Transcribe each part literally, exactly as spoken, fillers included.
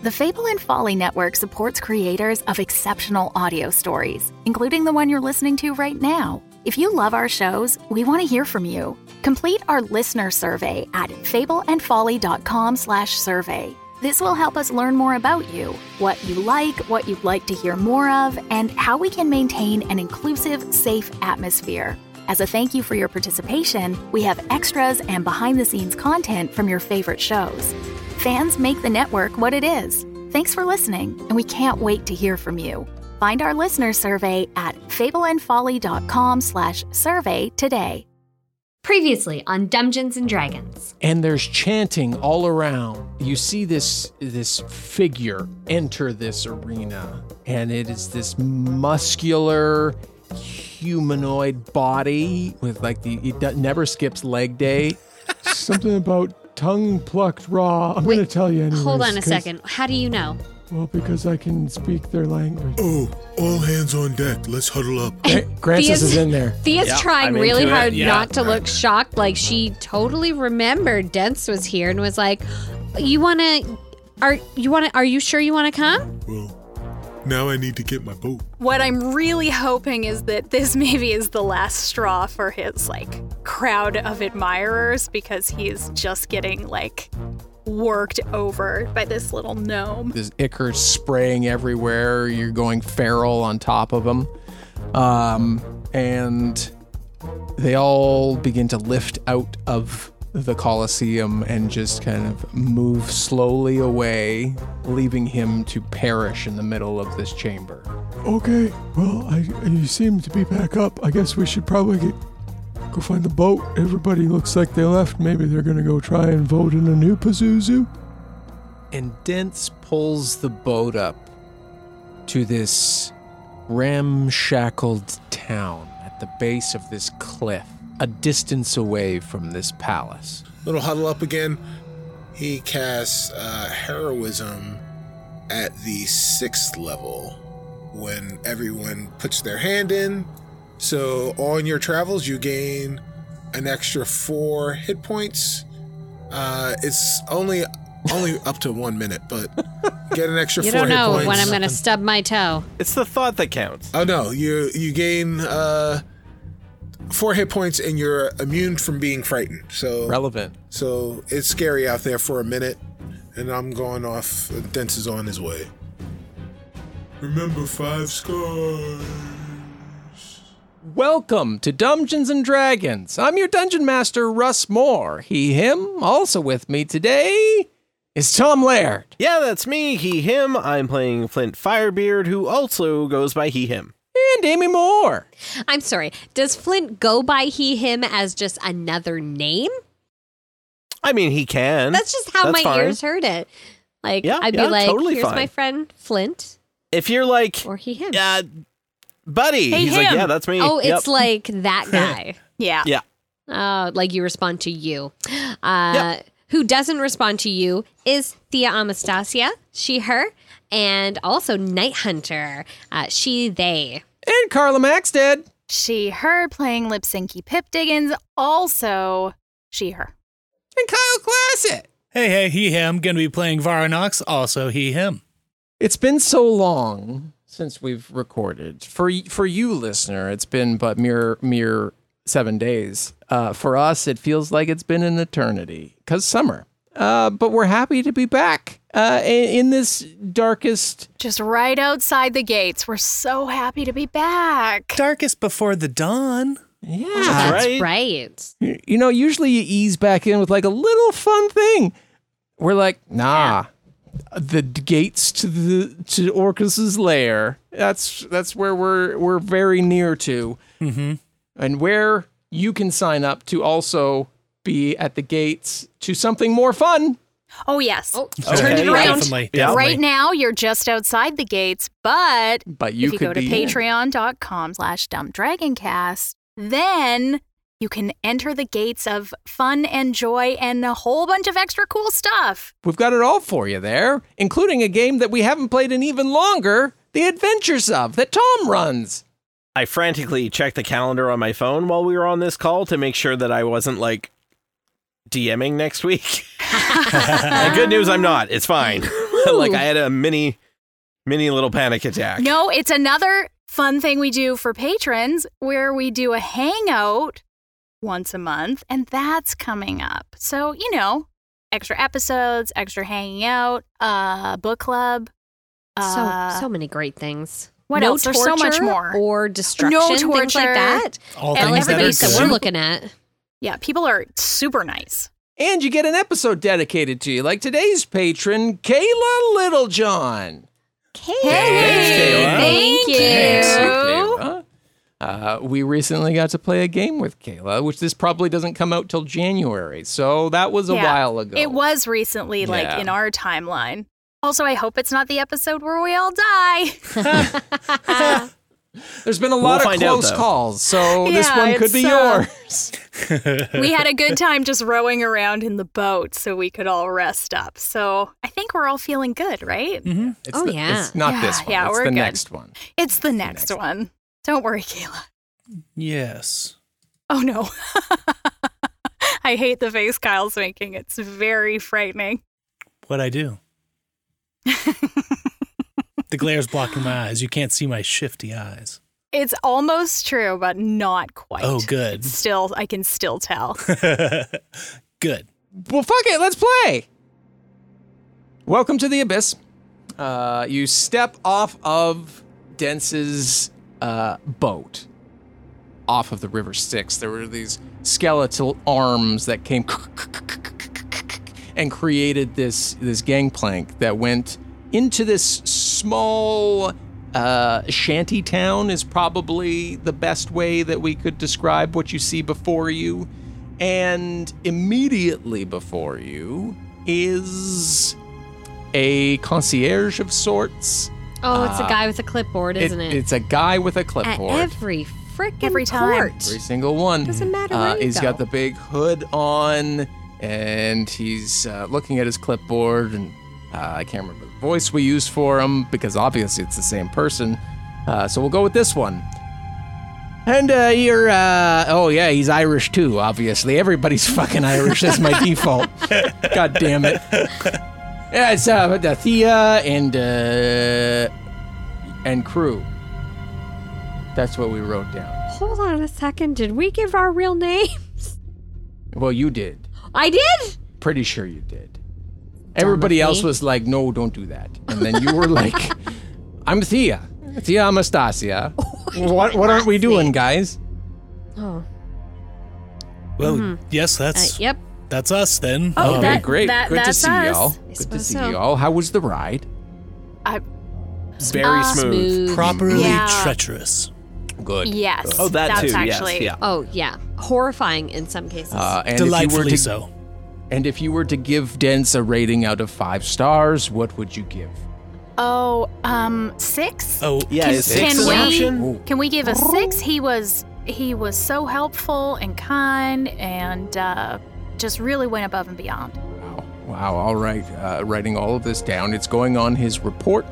The Fable and Folly Network supports creators of exceptional audio stories, including the one you're listening to right now. If you love our shows, we want to hear from you. Complete our listener survey at fableandfolly.com slash survey. This will help us learn more about you, what you like, what you'd like to hear more of, and how we can maintain an inclusive, safe atmosphere. As a thank you for your participation, we have extras and behind-the-scenes content from your favorite shows. Fans make the network what it is. Thanks for listening, and we can't wait to hear from you. Find our listener survey at fableandfolly.com slash survey today. Previously on Dungeons and Dragons. And there's chanting all around. You see this this figure enter this arena, and it is this muscular humanoid body with like the it never skips leg day. Something about tongue plucked raw. I'm Wait, going to tell you anyways. Hold on a second. How do you know? Well, because I can speak their language. Oh, all hands on deck. Let's huddle up. Grancis is in there. Thea's Yep, trying I'm really into it, hard yeah. not to look shocked. Like she totally remembered Dents was here and was like, "You want to? Are you want to? Are you sure you want to come?" Well, now I need to get my boat. What I'm really hoping is that this maybe is the last straw for his, like, crowd of admirers, because he's just getting, like, worked over by this little gnome. This ichor spraying everywhere. You're going feral on top of them. Um, and they all begin to lift out of the Colosseum and just kind of move slowly away, leaving him to perish in the middle of this chamber. Okay, well, I, you seem to be back up. I guess we should probably get, go find the boat. Everybody looks like they left. Maybe they're going to go try and vote in a new Pazuzu. And Dents pulls the boat up to this ramshackled town at the base of this cliff, a distance away from this palace. Little huddle up again. He casts uh, heroism at the sixth level when everyone puts their hand in. So on your travels, you gain an extra four hit points. Uh, it's only only up to one minute, but get an extra You four don't hit know points. when I'm going to stub my toe. It's the thought that counts. Oh no, you you gain uh, four hit points and you're immune from being frightened. So Relevant. So it's scary out there for a minute, and I'm going off. Dents is on his way. Remember five scars. Welcome to Dungeons and Dragons. I'm your Dungeon Master, Russ Moore. He, him. Also with me today is Tom Laird. Yeah, that's me, he, him. I'm playing Flint Firebeard, who also goes by he, him. And Amy Moore. I'm sorry. Does Flint go by he, him as just another name? I mean, he can. That's just how That's my fine. ears heard it. Like, Yeah, I'd yeah, be like, totally here's fine. my friend Flint, If you're like, or he, him. uh, buddy, Hey, he's like, him. yeah, that's me. Oh, Yep. it's like that guy. Yeah. Yeah. Oh, like you respond to you. Uh, Yep. Who doesn't respond to you is Thea Amastasia, she, her, and also Night Hunter, uh, she, they. And Carla Maxted. She, her, playing Lip Syncy Pip Diggins, also she, her. And Kyle Classett. Hey, hey, he, him. Gonna be playing Varanox, also he, him. It's been so long since we've recorded. For for you, listener, it's been but mere mere seven days. Uh, for us, it feels like it's been an eternity, because summer. Uh, but we're happy to be back uh, in, in this darkest... Just right outside the gates. We're so happy to be back. Darkest before the dawn. Yeah. That's right. right. You know, usually you ease back in with like a little fun thing. We're like, nah. The gates to the to Orcus's lair. That's that's where we're we're very near to. Mm-hmm. And where you can sign up to also be at the gates to something more fun. Oh, yes. Oh, Okay, turn it yeah. around. Definitely, Yeah. definitely. Right now, you're just outside the gates, but But you if you could go to be in. patreon.com slash dumpdragoncast, then you can enter the gates of fun and joy and a whole bunch of extra cool stuff. We've got it all for you there, including a game that we haven't played in even longer, The Adventures of, that Tom runs. I frantically checked the calendar on my phone while we were on this call to make sure that I wasn't, like, DMing next week. And good news, I'm not. It's fine. like I had a mini, mini little panic attack. No, it's another fun thing we do for patrons where we do a hangout once a month, and that's coming up. So, you know, extra episodes, extra hanging out, uh, book club. Uh, so so many great things. What no else? There's so much torture more. Or destruction, No things like torture. that. All And things that are everybody's that so we're good. looking at. Yeah, people are super nice. And you get an episode dedicated to you, like today's patron, Kayla Littlejohn. Hey, Kayla. Thank you. Thanks, Kayla. Uh, we recently got to play a game with Kayla, which this probably doesn't come out till January. So that was a Yeah. while ago. It was recently, like, Yeah. in our timeline. Also, I hope it's not the episode where we all die. There's been a lot We'll of find out, close though. calls, so this Yeah, one could it's, be uh, yours. We had a good time just rowing around in the boat so we could all rest up. So I think we're all feeling good, right? It's Oh, the- yeah. It's not Yeah, this one. yeah, it's we're the good. next one. It's the next, next one. Don't worry, Kayla. Yes. Oh, no. I hate the face Kyle's making. It's very frightening. What'd I do? The glare's blocking my eyes. You can't see my shifty eyes. It's almost true, but not quite. Oh, good. Still, I can still tell. Good. Well, fuck it. Let's play. Welcome to the Abyss. Uh, you step off of Dence's uh, boat, off of the River Styx. There were these skeletal arms that came and created this this gangplank that went into this small uh, shanty town. Is probably the best way that we could describe what you see before you. And immediately before you is a concierge of sorts. Oh, it's Uh, a guy with a clipboard, isn't it? It's a guy with a At clipboard. every frickin' Every time. court. Every single one. Doesn't matter Uh, where you he's go. got the big hood on, and he's uh, looking at his clipboard, and uh, I can't remember the voice we used for him, because obviously it's the same person. Uh, so we'll go with this one. And uh, you're, uh, oh yeah, he's Irish too, obviously. Everybody's fucking Irish. That's my default. God damn it. Yeah, it's uh, Thea and, uh, and crew. That's what we wrote down. Hold on a second. Did we give our real names? Well, you did. I did? Pretty sure you did. Everybody of else me. was like, no, don't do that. And then you were like, I'm Thea. Thea Amastasia. what what aren't we doing, guys? Oh. Well, yes, Uh, that's yep. that's us then. Oh, Um, that- great. that- Good to that's see us. y'all. I Good to suppose see so. y'all. How was the ride? I, Very Uh, smooth. properly Yeah. treacherous. Good. yes. Oh, that that's too. Yes, actually, yeah. Oh, yeah. Horrifying in some cases. Uh, and if you were Delightfully to so. and if you were to give Dence a rating out of five stars, what would you give? Oh, um, six? Oh, Yeah, Can- is six can an we- option? Can we give a six? He was he was so helpful and kind and uh, just really went above and beyond. Wow. Wow. All right. Uh, writing all of this down. It's going on his report.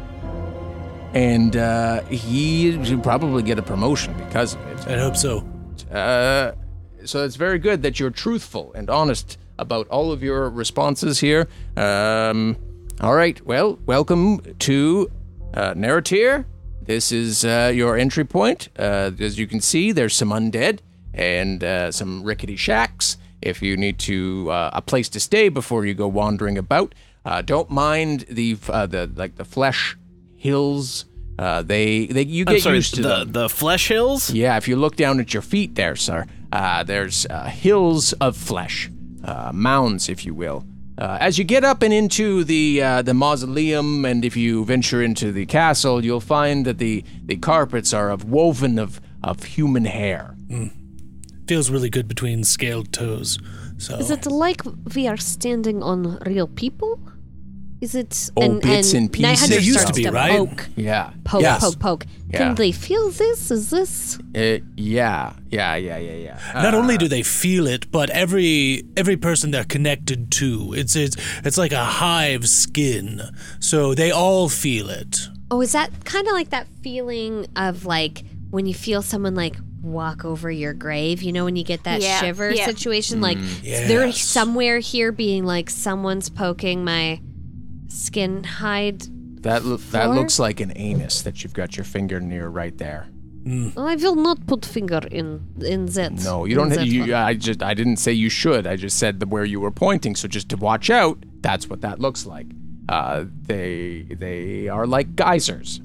And uh, he should probably get a promotion because of it. I hope so. Uh, so it's very good that you're truthful and honest about all of your responses here. Um, all right. Well, welcome to uh, Narratir. This is uh, your entry point. Uh, as you can see, there's some undead and uh, some rickety shacks. If you need to uh, a place to stay before you go wandering about, uh, don't mind the uh, the like the flesh hills. Uh, they they you I'm get sorry, used to the, them. the flesh hills? Yeah, if you look down at your feet there, sir, uh, there's uh, hills of flesh, uh, mounds, if you will. Uh, as you get up and into the uh, the mausoleum, and if you venture into the castle, you'll find that the, the carpets are of woven of, of human hair. Feels really good between scaled toes. So Is it like we are standing on real people? Is it Oh, bits and pieces. There used starts to be, right? Poke, Yeah. poke, Yes. poke, poke. Yeah. Can they feel this? Is this? Uh, yeah, yeah, yeah, yeah, yeah. not Uh, only do they feel it, but every every person they're connected to, it's it's it's like a hive skin. So they all feel it. Oh, is that kind of like that feeling of like when you feel someone like walk over your grave? You know, when you get that Yeah, shiver yeah. situation, like Yes. they're somewhere here being like someone's poking my skin hide. That lo- that Four? looks like an anus that you've got your finger near right there. I will not put finger in in that. No, you in don't. that You, one. I just I didn't say you should. I just said the, where you were pointing. So just to watch out. That's what that looks like. Uh, they they are like geysers.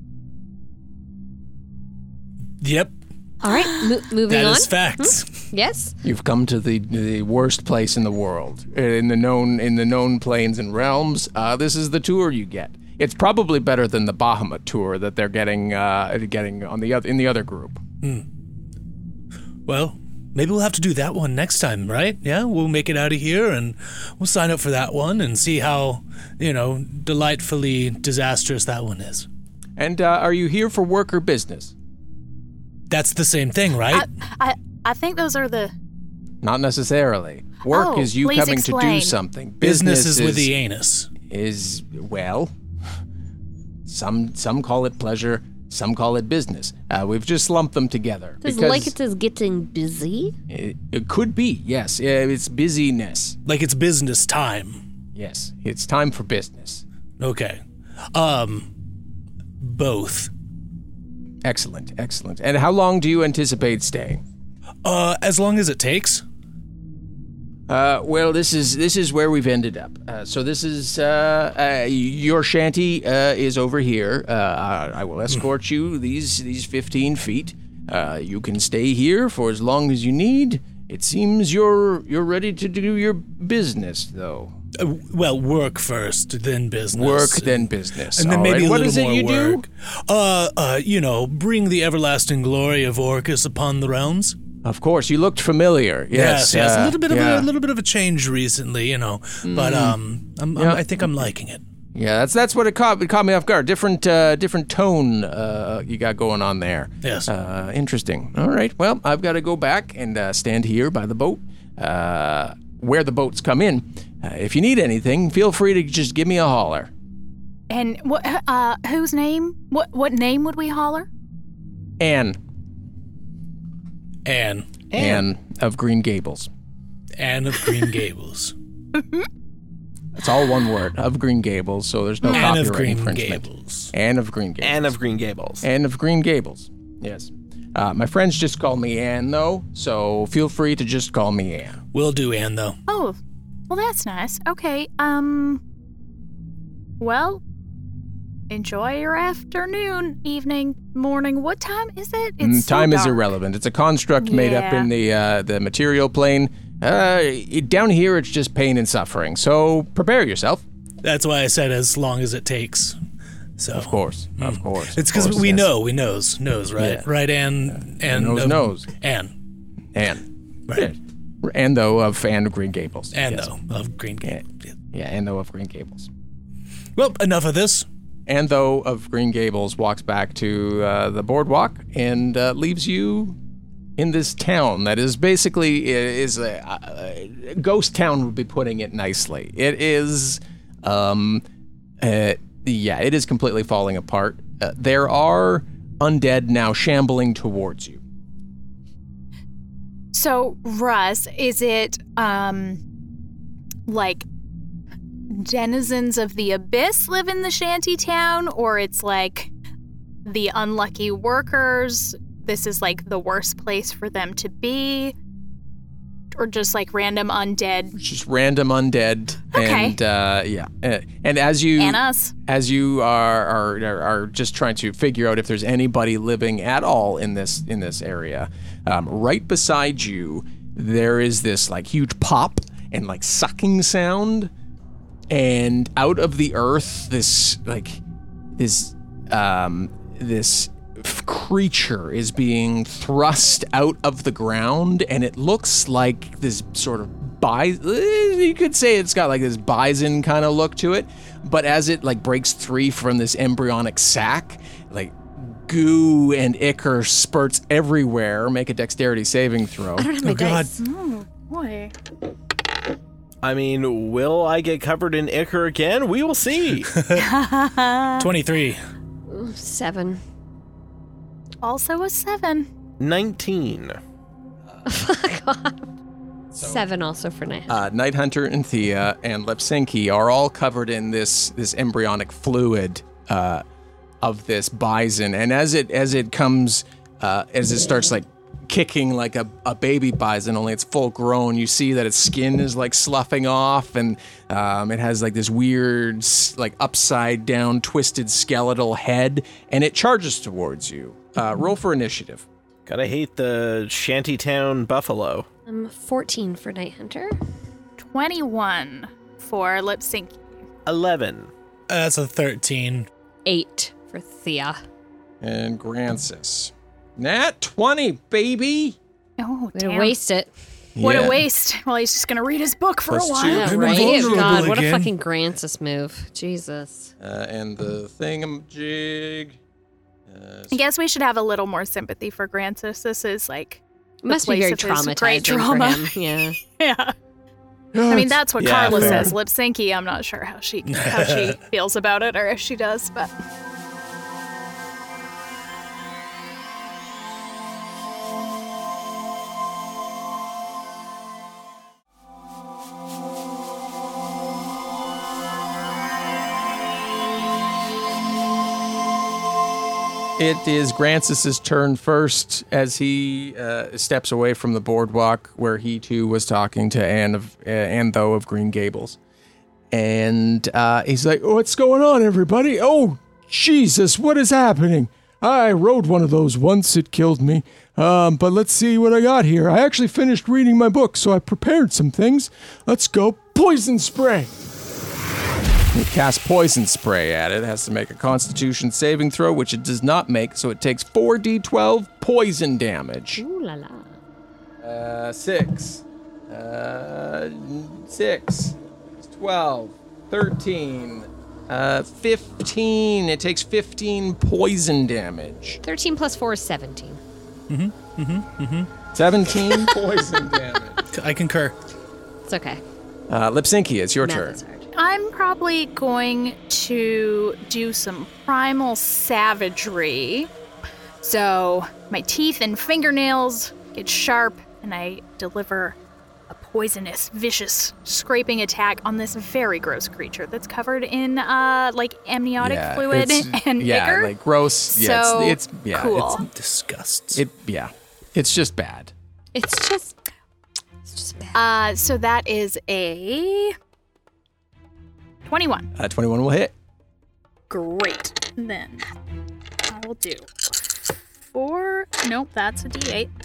Yep, All right, mo- moving that on. is facts. Yes. You've come to the the worst place in the world, in the known in the known planes and realms. Uh, this is the tour you get. It's probably better than the Bahamut tour that they're getting uh, getting on the other in the other group. Well, maybe we'll have to do that one next time, right? Yeah, we'll make it out of here and we'll sign up for that one and see how, you know, delightfully disastrous that one is. And uh, are you here for work or business? That's the same thing, right? I, I I think those are the. Not necessarily. Work Oh, is you please coming to do explain. something. Business is with the anus. is well. Some some call it pleasure. Some call it business. Uh, we've just lumped them together. It's because like it is getting busy. it, it could be, yes. Uh, it's busyness. Like it's business time. Yes, it's time for business. Okay. Um, both. Excellent, excellent. And how long do you anticipate staying? Uh, as long as it takes. Uh, well, this is this is where we've ended up. Uh, so this is uh, uh, your shanty uh, is over here. Uh, I will escort you these these fifteen feet. Uh, you can stay here for as long as you need. It seems you're you're ready to do your business, though. Uh, well, work first, then business. Work then business. And then All maybe right. a What little is it more you work. do? Uh, uh, you know, bring the everlasting glory of Orcus upon the realms. Of course, you looked familiar. Yes, yes, yes. uh, a little bit of yeah. a, little bit of a change recently, you know. But um, I'm, I'm, Yeah. I think I'm liking it. Yeah, that's that's what it caught, it caught me off guard. Different uh, different tone uh, you got going on there. Yes. Uh, interesting. All right. Well, I've got to go back and uh, stand here by the boat, uh, where the boats come in. Uh, if you need anything, feel free to just give me a holler. And what? Uh, whose name? What? What name would we holler? Anne. Anne. Anne of Green Gables. Anne of Green Gables. It's all one word, of Green Gables, so there's no Anne copyright of Green infringement. Gables. Anne of Green Gables. Anne of Green Gables. Anne of Green Gables. Yes. Uh, my friends just call me Anne, though, so feel free to just call me Anne. Will do, Anne, though. Oh, well, that's nice. Okay. Um. Well, enjoy your afternoon, evening, morning. What time is it? It's Mm, so Time is dark. irrelevant. It's a construct made up Yeah. in the uh, the material plane. Uh, it- down here, it's just pain and suffering. So prepare yourself. That's why I said as long as it takes. So Of course, of course. It's of because course, we yes. know, we knows, knows, right? Yeah. Right, Anne, Anne. Knows, of- knows. Anne. Anne. Right. Yeah. Anne, though, of Anne of Green Gables. Anne, Yes. though, of Green Gables. Yeah. Yeah, Anne, though, of Green Gables. Well, enough of this. Anne, though, of Green Gables walks back to uh, the boardwalk and uh, leaves you in this town that is basically is a, a ghost town would be putting it nicely. It is, um, uh, yeah, it is completely falling apart. Uh, there are undead now shambling towards you. So, Russ, is it um, like denizens of the abyss live in the shanty town, or it's like the unlucky workers? This is like the worst place for them to be, or just like random undead It's just random undead, Okay. and uh, yeah, Uh, and as you and us? as you are, are are are just trying to figure out if there's anybody living at all in this in this area, um, right beside you there is this like huge pop and like sucking sound, and out of the earth this like this um this f- creature is being thrust out of the ground, and it looks like this sort of bison. You could say it's got like this bison kind of look to it, but as it like breaks free from this embryonic sac, like goo and ichor spurts everywhere. Make a dexterity saving throw. I don't have my Oh, God. dice. Oh boy! I mean, will I get covered in ichor again? We will see. twenty-three. Seven. Also a seven. nineteen. Seven also for Night Hunter. Uh, Night Hunter and Thea and Lipsinki are all covered in this this embryonic fluid uh, of this bison, and as it as it comes, uh, as it starts like kicking like a, a baby bison, only it's full grown, you see that its skin is like sloughing off, and um, it has like this weird like upside down twisted skeletal head, and it charges towards you. Uh, roll for initiative. Gotta hate the shantytown buffalo. Um, fourteen for Night Hunter. twenty-one for Lip Sync. eleven. That's a thirteen. Eight for Thea. And Grancis. Nat twenty, baby. Oh, Way damn. to waste it. What Yeah. a waste. Well, he's just going to read his book for Plus a while. two. Yeah, I'm right? vulnerable God, what a again. fucking Grancis move. Jesus. Uh, and the thingamajig. Uh, I guess we should have a little more sympathy for Grancis. This is like, the Must be place very of his traumatizing great trauma. for him. Yeah. Yeah. I mean, that's what Yeah, Carla fair. says. Lipsinki, I'm not sure how she how she feels about it or if she does, but It is Grancis' turn first as he uh, steps away from the boardwalk where he too was talking to Anne of uh, Anne Though of Green Gables, and uh, he's like, "What's going on, everybody? Oh, Jesus, what is happening? I rode one of those once; it killed me. Um, but let's see what I got here. I actually finished reading my book, so I prepared some things. Let's go poison spray." He casts poison spray at it. It has to make a Constitution saving throw, which it does not make, so it takes four d twelve poison damage. Ooh la la. Uh, six. Uh, six. twelve. thirteen. Uh, fifteen. It takes fifteen poison damage. thirteen plus four is seventeen. seventeen poison damage. I concur. It's okay. Uh, Lipsinki, it's your Math turn. is hard. I'm probably going to do some primal savagery. So my teeth and fingernails get sharp, and I deliver a poisonous, vicious, scraping attack on this very gross creature that's covered in uh, like amniotic Yeah, fluid it's- and yeah, ichor. like gross. Yeah, So it's, it's yeah, cool. It's, Disgusts. it yeah, it's just bad. It's just, it's just bad. Uh, so that is a twenty-one. Uh, twenty-one will hit. Great. Then I will do four. Nope, that's a D eight.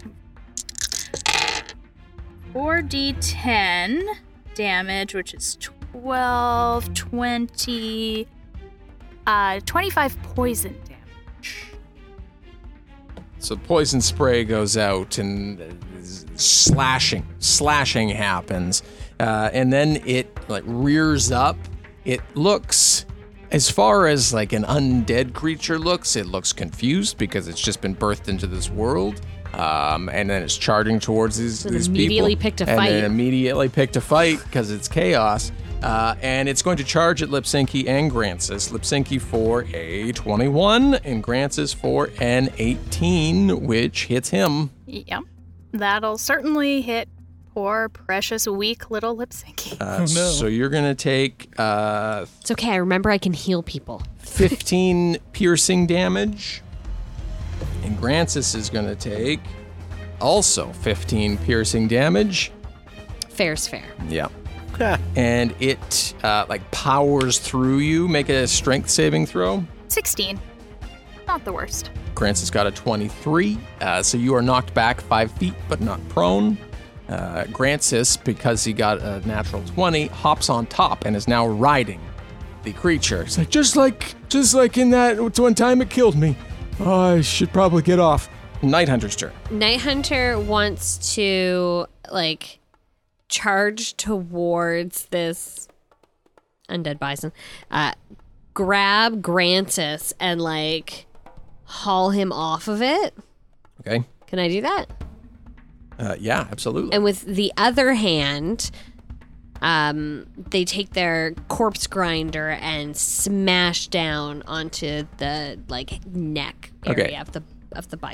four d ten damage, which is twelve, twenty, uh, twenty-five poison damage. So poison spray goes out and uh, slashing, slashing happens, uh, and then it like rears up. It looks, as far as like an undead creature looks, it looks confused because it's just been birthed into this world, um, and then it's charging towards these, And these immediately people, picked a and fight. then immediately picked a fight because it's chaos. Uh, and it's going to charge at Lipsinki and Grancis. Lipsinki for a twenty-one and Grancis for an eighteen, which hits him. Yep. That'll certainly hit poor, precious, weak little Lipsinki. Uh, Oh, no. So you're going to take uh, It's okay. I remember I can heal people. fifteen piercing damage. And Grancis is going to take also fifteen piercing damage. Fair's fair. Yeah. And it uh, like powers through you. Make a strength saving throw. sixteen. Not the worst. Grancis got a twenty-three. Uh, so you are knocked back five feet, but not prone. Uh, Grancis, because he got a natural twenty, hops on top and is now riding the creature. It's like, just like, just like in that one time it killed me. Oh, I should probably get off. Night Hunter's turn. Night Hunter wants to like charge towards this undead bison, uh, grab Grancis and like haul him off of it. Okay. Can I do that? Uh, yeah, absolutely. And with the other hand, um, they take their corpse grinder and smash down onto the like neck area Okay. of the of the bison.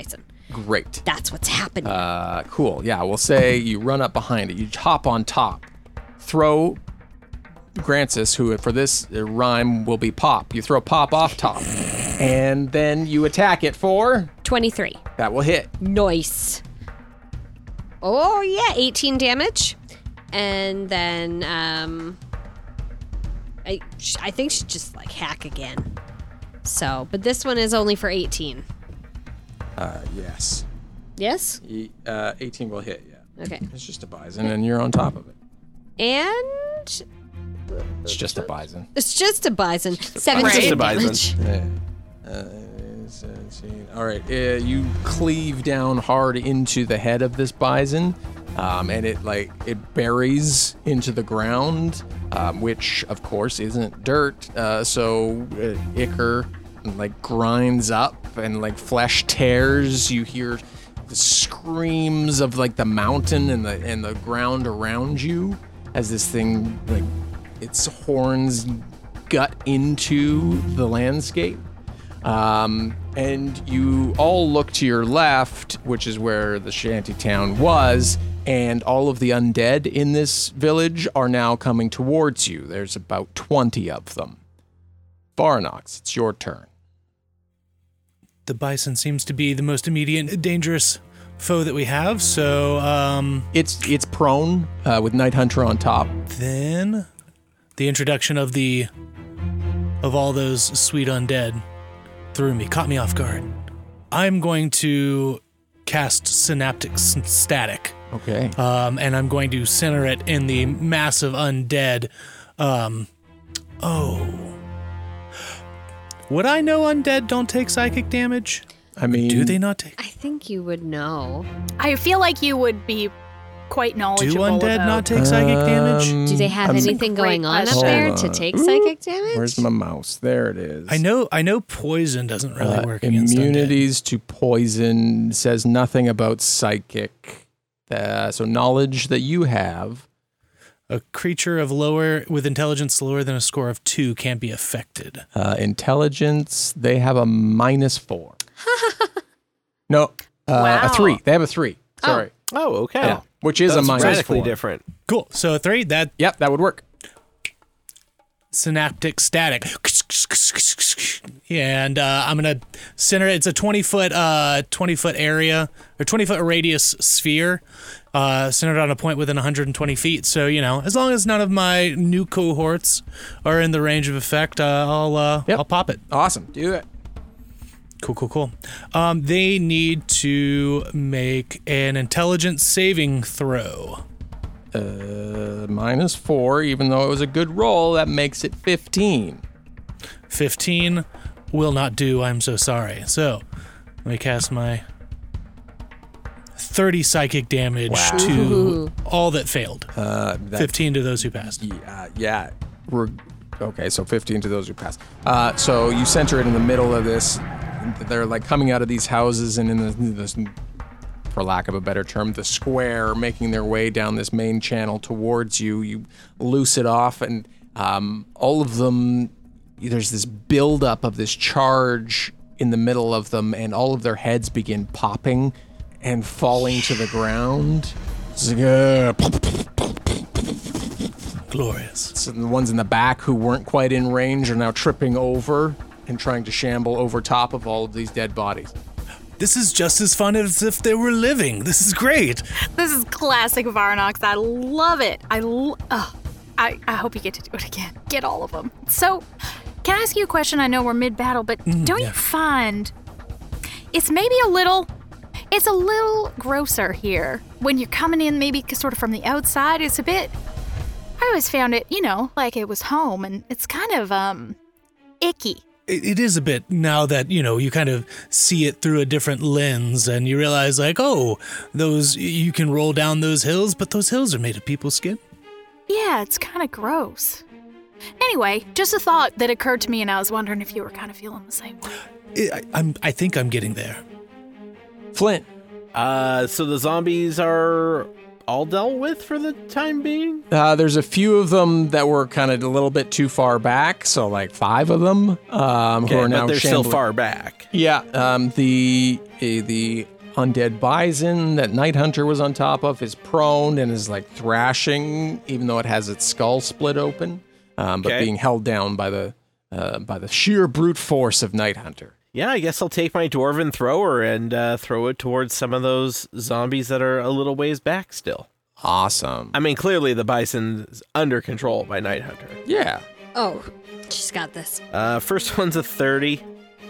Great. That's what's happening. Uh, cool. Yeah, we'll say you run up behind it. You hop on top. Throw Grancis, who for this uh, rhyme will be Pop. You throw Pop off top. And then you attack it for... twenty-three. That will hit. Nice. Oh, yeah, eighteen damage. And then, um... I, I think she just, like, hack again. So, but this one is only for eighteen. Uh, yes. Yes? E- uh, eighteen will hit, yeah. Okay. It's just a bison, and you're on top of it. And... It's just a bison. It's just a bison. seventeen Just a damage. bison. Yeah. Uh, seventeen. All right. Uh, you cleave down hard into the head of this bison, um, and it like it buries into the ground, um, which of course isn't dirt. Uh, so uh, Iker like grinds up and like flesh tears. You hear the screams of like the mountain and the and the ground around you as this thing like its horns gut into the landscape. Um, and you all look to your left, which is where the shanty town was, and all of the undead in this village are now coming towards you. There's about twenty of them. Varnox, it's your turn. The bison seems to be the most immediate and dangerous foe that we have, so um, It's it's prone uh, with Night Hunter on top. then the introduction of the of all those sweet undead threw me, caught me off guard. I'm going to cast Synaptic S- Static, Okay. um, and I'm going to center it in the massive undead. Um, oh, would I know undead don't take psychic damage? I mean, Do they not take? I think you would know. I feel like you would be quite Do knowledgeable undead about not take psychic damage? Um, Do they have I'm- anything Great going on up question. there Hold to on. take Ooh, psychic damage? Where's my mouse? There it is. I know. I know. Poison doesn't really Uh, work against undead. immunities to poison says nothing about psychic. Uh, so knowledge that you have. A creature of lower with intelligence lower than a score of two can't be affected. Uh, intelligence, they have a minus four. no, uh, Wow. a three. They have a three. Sorry. Oh, okay. Yeah, which is That's a minus radically four. different. Cool. So a three. That Yep, that would work. Synaptic Static. And uh, I'm gonna center it. It's a twenty foot, uh, twenty foot area or twenty foot radius sphere, uh, centered on a point within one hundred twenty feet. So you know, as long as none of my new cohorts are in the range of effect, uh, I'll uh, Yep. I'll pop it. Awesome. Do it. Cool, cool, cool. Um, they need to make an intelligence saving throw. Uh, minus four, even though it was a good roll, that makes it fifteen. fifteen will not do, I'm so sorry. So, let me cast my thirty psychic damage to Ooh. all that failed. Uh, that's, fifteen to those who passed. Yeah, yeah. We're, okay, so fifteen to those who pass. Uh, so you center it in the middle of this. They're like coming out of these houses and in the, this, for lack of a better term, the square, making their way down this main channel towards you. You loose it off, and um, all of them, there's this buildup of this charge in the middle of them, and all of their heads begin popping and falling to the ground. It's like, uh, Glorious. so the ones in the back who weren't quite in range are now tripping over and trying to shamble over top of all of these dead bodies. This is just as fun as if they were living. This is great. This is classic Varnox. I love it. I, l- oh, I I hope you get to do it again. Get all of them. So, can I ask you a question? I know we're mid-battle, but don't yeah. you find it's maybe a little, it's a little grosser here when you're coming in maybe sort of from the outside? It's a bit, I always found it, you know, like it was home, and it's kind of, um, icky. It, it is a bit now that, you know, you kind of see it through a different lens and you realize, like, oh, those, you can roll down those hills, but those hills are made of people's skin. Yeah, it's kind of gross. Anyway, just a thought that occurred to me, and I was wondering if you were kind of feeling the same way. I, I- I'm, I think I'm getting there. Flint. Uh, so the zombies are all dealt with for the time being? Uh, there's a few of them that were kind of a little bit too far back, so like five of them um, Okay, who are now but they're shambling. still far back. Yeah, um, the uh, the undead bison that Night Hunter was on top of is prone and is like thrashing, even though it has its skull split open, um, but Okay. being held down by the uh, by the sheer brute force of Night Hunter. Yeah, I guess I'll take my dwarven thrower and uh, throw it towards some of those zombies that are a little ways back still. Awesome. I mean, clearly the bison's under control by Night Hunter. Yeah. Oh, she's got this. Uh, first one's a thirty.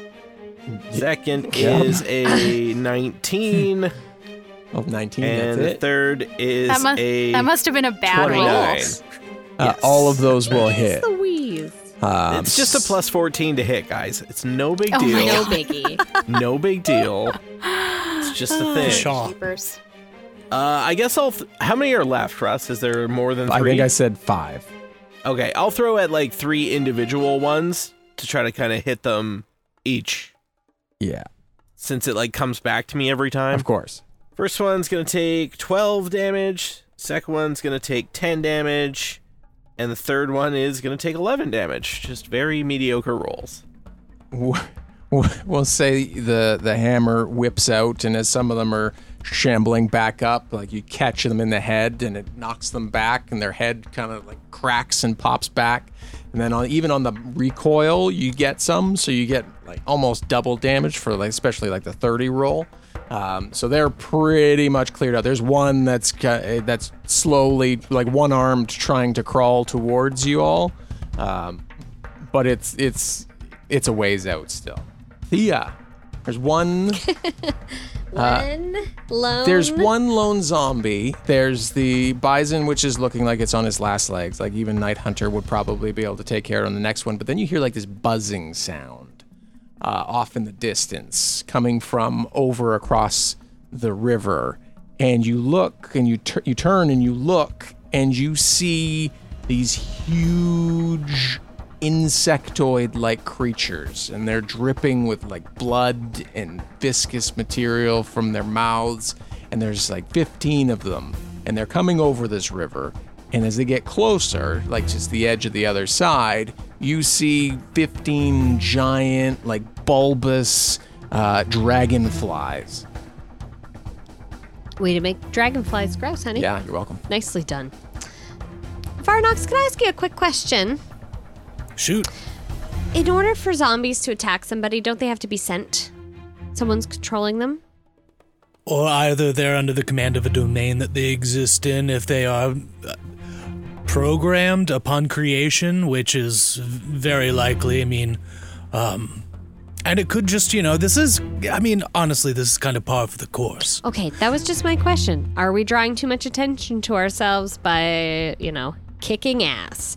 Second Yeah. is a nineteen. Oh, nineteen, And the that's it. third is That must, a that must have been a bad twenty-nine. roll. Uh, all of those will hit. Louise. Um, It's just a plus fourteen to hit, guys. It's no big Oh my deal. No biggie. No big deal. It's just a thing. Shaw. Jeepers. Uh, I guess I'll. Th- How many are left, Russ? Is there more than I three? think I said five. Okay, I'll throw at like three individual ones to try to kind of hit them each, Yeah, since it like comes back to me every time. of course. First one's gonna take twelve damage. Second one's gonna take ten damage, and the third one is gonna take eleven damage. Just very mediocre rolls. We'll say the the hammer whips out, and as some of them are shambling back up, like you catch them in the head, and it knocks them back, and their head kind of like cracks and pops back. And then on, even on the recoil, you get some, so you get like almost double damage for like especially like the thirty roll. Um, so they're pretty much cleared out. There's one that's ca- that's slowly like one armed trying to crawl towards you all, um, but it's it's it's a ways out still. Thea, there's one. One lone. There's one lone zombie. There's the bison, which is looking like it's on his last legs. Like even Night Hunter would probably be able to take care of on the next one. But then you hear like this buzzing sound uh, off in the distance, coming from over across the river. And you look, and you tur- you turn, and you look, and you see these huge insectoid-like creatures, and they're dripping with like blood and viscous material from their mouths, and there's like fifteen of them, and they're coming over this river. And as they get closer, like just the edge of the other side, you see fifteen giant, like bulbous uh, dragonflies. Way to make dragonflies gross, honey. Yeah, you're welcome. Nicely done. Varnox, can I ask you a quick question? Shoot. In order for zombies to attack somebody, don't they have to be sent? Someone's controlling them? Or either they're under the command of a domain that they exist in if they are uh, programmed upon creation, which is very likely. I mean, um, and it could just, you know, this is, I mean, honestly, this is kind of par for the course. Okay, that was just my question. Are we drawing too much attention to ourselves by, you know, kicking ass?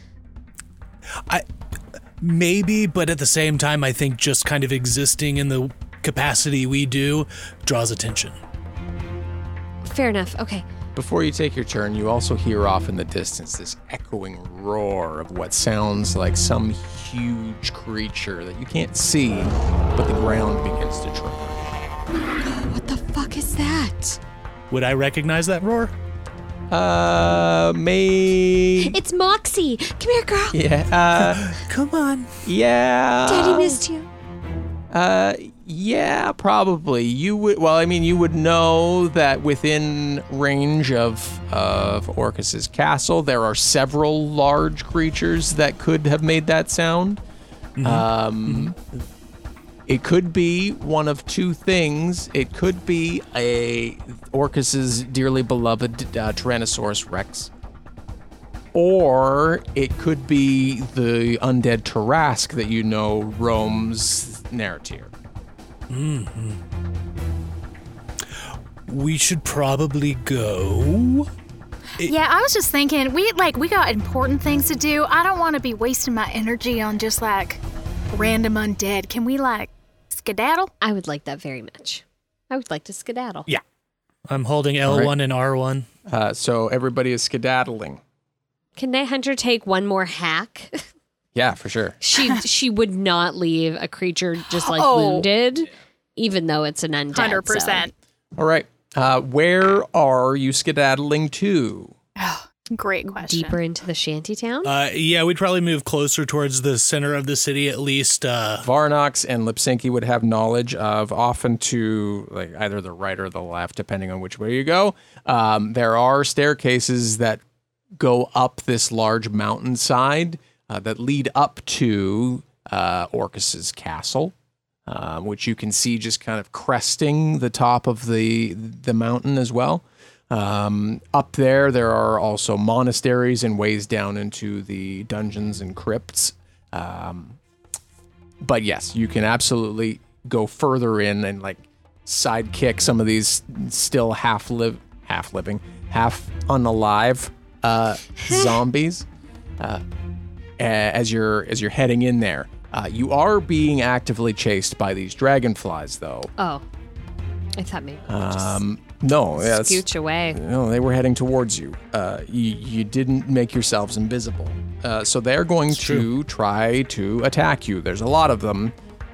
I maybe, but at the same time, I think just kind of existing in the capacity we do draws attention. Fair enough. Okay. Before you take your turn, you also hear off in the distance this echoing roar of what sounds like some huge creature that you can't see, but the ground begins to tremble. What the fuck is that? Would I recognize that roar? Uh, may... It's Moxie. Come here, girl. Yeah, uh, Come on. yeah. Daddy missed you. Uh, yeah, probably. You would. Well, I mean, you would know that within range of of Orcus's castle, there are several large creatures that could have made that sound. Mm-hmm. Um, mm-hmm. It could be one of two things. It could be a Orcus's dearly beloved uh, Tyrannosaurus Rex, or it could be the undead Tarask that you know roams Narratir. Mm-hmm. We should probably go. Yeah, I was just thinking, we like we got important things to do. I don't want to be wasting my energy on just like random undead. Can we like skedaddle? I would like that very much. I would like to skedaddle. Yeah. I'm holding L one right. and R one. Uh, so everybody is skedaddling. Can Night Hunter take one more hack? Yeah, for sure. she she would not leave a creature just like Oh. wounded, even though it's an undead. one hundred percent. All right. Uh, where are you skedaddling to? Great question. Deeper into the shanty town? Uh, yeah, we'd probably move closer towards the center of the city at least. Uh, Varnox and Lipsinki would have knowledge of, often to like either the right or the left, depending on which way you go. Um, there are staircases that go up this large mountainside uh, that lead up to uh, Orcus's castle, uh, which you can see just kind of cresting the top of the the mountain as well. Um, up there, there are also monasteries and ways down into the dungeons and crypts. Um, but yes, you can absolutely go further in and like sidekick some of these still half live, half living, half unalive uh, zombies uh, as you're as you're heading in there. Uh, you are being actively chased by these dragonflies, though. Oh, I thought maybe Um, no, yeah, just that's- scooch away. No, they were heading towards you. Uh, you, you didn't make yourselves invisible. Uh, so they're going to true. try to attack you. There's a lot of them.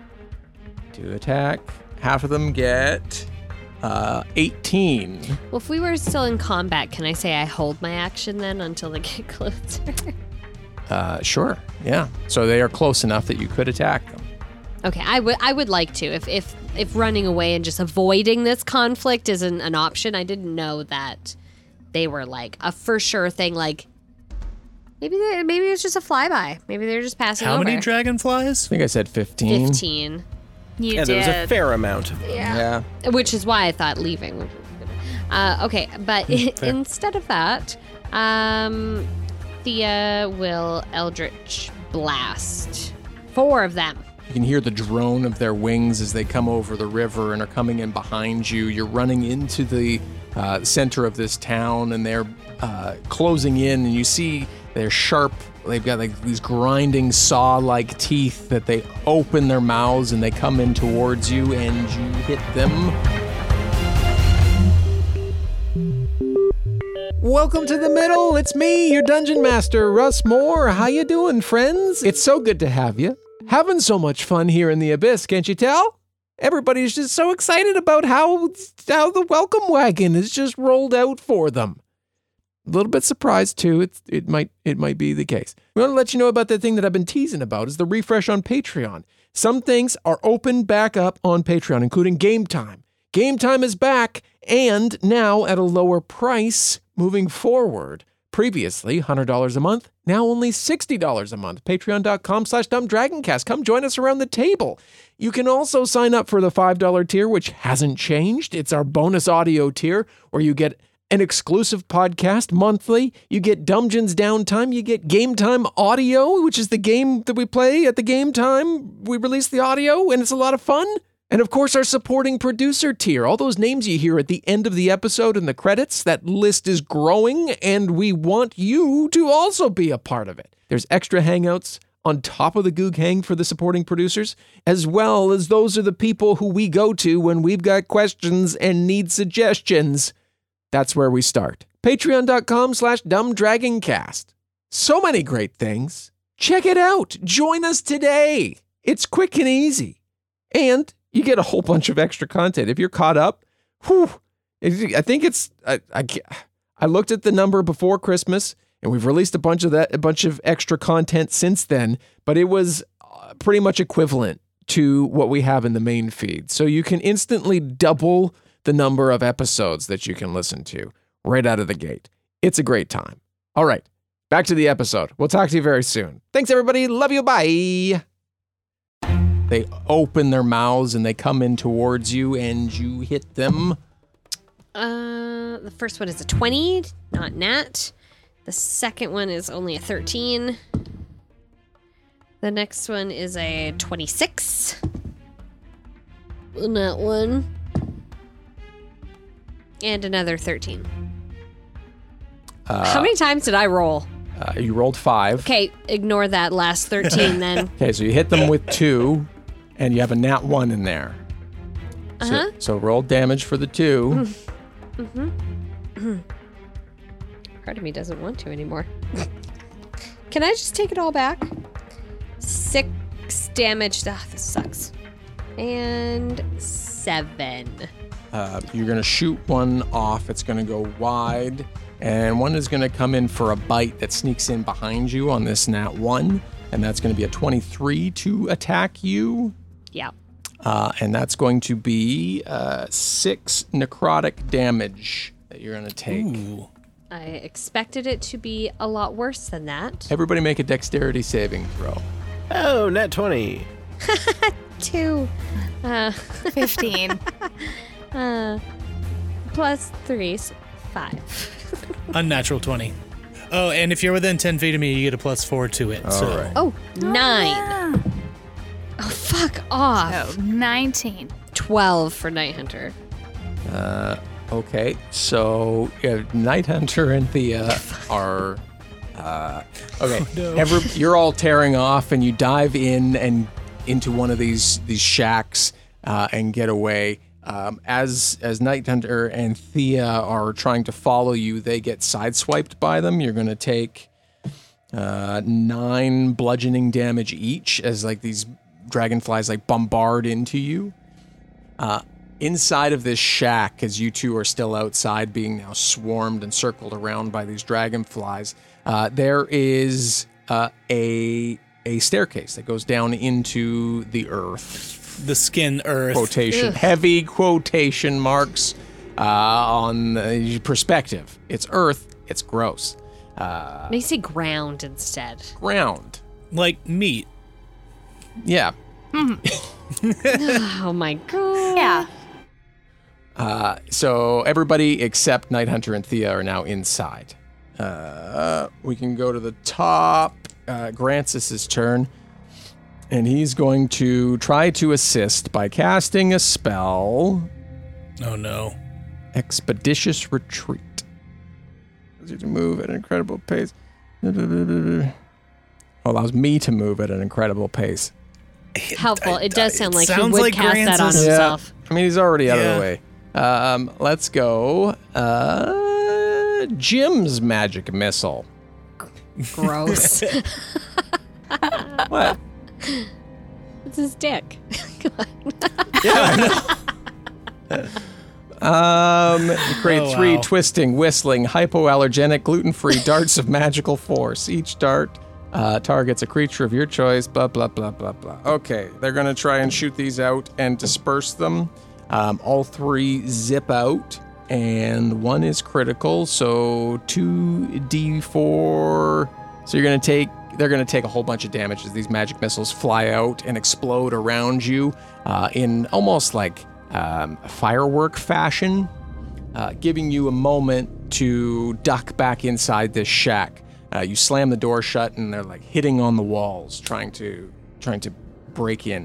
To attack. Half of them get uh, eighteen. Well, if we were still in combat, can I say I hold my action then until they get closer? Uh, sure, yeah. So they are close enough that you could attack them. Okay, I would I would like to. If if if running away and just avoiding this conflict isn't an option, I didn't know that they were like a for sure thing. Like maybe they, maybe it's just a flyby. Maybe they're just passing how over. many dragonflies? I think I said fifteen. Fifteen, You Yeah, did. there was a fair amount. Yeah. which is why I thought leaving. Uh, okay, but instead of that, um, Thea will Eldritch Blast four of them. You can hear the drone of their wings as they come over the river and are coming in behind you. You're running into the uh, center of this town, and they're uh, closing in, and you see they're sharp. They've got like these grinding saw-like teeth that they open their mouths and they come in towards you, and you hit them. Welcome to the middle. It's me, your dungeon master, Russ Moore. How you doing, friends? It's so good to have you. Having so much fun here in the Abyss, can't you tell? Everybody's just so excited about how how the welcome wagon is just rolled out for them. A little bit surprised too. It's it might it might be the case. We want to let you know about the thing that I've been teasing about is the refresh on Patreon. Some things are open back up on Patreon, including Game Time. Game Time is back and now at a lower price moving forward. Previously, one hundred dollars a month, now only sixty dollars a month. Patreon.com slash dumbdragoncast. Come join us around the table. You can also sign up for the five dollar tier, which hasn't changed. It's our bonus audio tier, where you get an exclusive podcast monthly. You get Dungeons Downtime. You get Game Time Audio, which is the game that we play at the Game Time. We release the audio, and it's a lot of fun. And of course, our supporting producer tier, all those names you hear at the end of the episode and the credits, that list is growing, and we want you to also be a part of it. There's extra hangouts on top of the Goog Hang for the supporting producers, as well as those are the people who we go to when we've got questions and need suggestions. That's where we start. Patreon.com slash dumbdragoncast. So many great things. Check it out. Join us today. It's quick and easy. And you get a whole bunch of extra content. If you're caught up, whew, I think it's, I, I, I looked at the number before Christmas, and we've released a bunch of that, a bunch of extra content since then, but it was pretty much equivalent to what we have in the main feed. So you can instantly double the number of episodes that you can listen to right out of the gate. It's a great time. All right, back to the episode. We'll talk to you very soon. Thanks, everybody. Love you. Bye. They open their mouths and they come in towards you, and you hit them. Uh, the first one is a twenty, not nat. The second one is only a thirteen. The next one is a twenty-six. Not one. And another thirteen. Uh, How many times did I roll? Uh, you rolled five. Okay, ignore that last thirteen then. Okay, so you hit them with two, and you have a nat one in there. So, Uh-huh. so roll damage for the two. Mm-hmm. Part of me doesn't want to anymore. Can I just take it all back? Six damage. Ah, this sucks. And seven. Uh, you're going to shoot one off. It's going to go wide, And one is going to come in for a bite that sneaks in behind you on this nat one. And that's going to be a twenty-three to attack you. Yeah. Uh, and that's going to be uh, six necrotic damage that you're going to take. Ooh. I expected it to be a lot worse than that. Everybody make a dexterity saving throw. Oh, net twenty. Two. Uh, fifteen. uh, plus three, so five. Unnatural twenty. Oh, and if you're within ten feet of me, you get a plus four to it. All so. right. Oh, nine. Yeah. Oh, fuck off. Oh, nineteen. twelve for Night Hunter. Uh, okay, so yeah, Night Hunter and Thea are. Uh, okay, no. Every, you're all tearing off, and you dive in and into one of these these shacks uh, and get away. Um, as as Night Hunter and Thea are trying to follow you, they get sideswiped by them. You're going to take uh, nine bludgeoning damage each as like these dragonflies like bombard into you. Uh, inside of this shack, as you two are still outside, being now swarmed and circled around by these dragonflies, uh, there is uh, a a staircase that goes down into the earth. The skin earth. Quotation, Ugh. heavy quotation marks uh, on the perspective. It's earth. It's gross. Uh, May say ground instead. ground. Like meat. Yeah. Oh my god. Yeah. Uh, so everybody except Night Hunter and Thea are now inside. Uh, we can go to the top. Uh, Grancis' turn. And he's going to try to assist by casting a spell. Oh, no. Expeditious Retreat. Allows you to move at an incredible pace. Allows me to move at an incredible pace. Helpful. It does sound it like he sounds would like cast that on Grancis. himself. I mean, he's already out of Yeah. the way. Um, let's go. Uh, Jim's magic missile. Gross. What? It's his dick. Um, grade Oh, three, wow. twisting, whistling, hypoallergenic, gluten-free darts of magical force. Each dart uh, targets a creature of your choice. Blah blah blah blah blah. Okay, they're gonna try and shoot these out and disperse them. Um, all three zip out, and one is critical. So two d four. So you're gonna take. They're gonna take a whole bunch of damage as these magic missiles fly out and explode around you uh, in almost like. Um, firework fashion, uh, giving you a moment to duck back inside this shack. Uh, you slam the door shut, and they're like hitting on the walls, trying to trying to break in.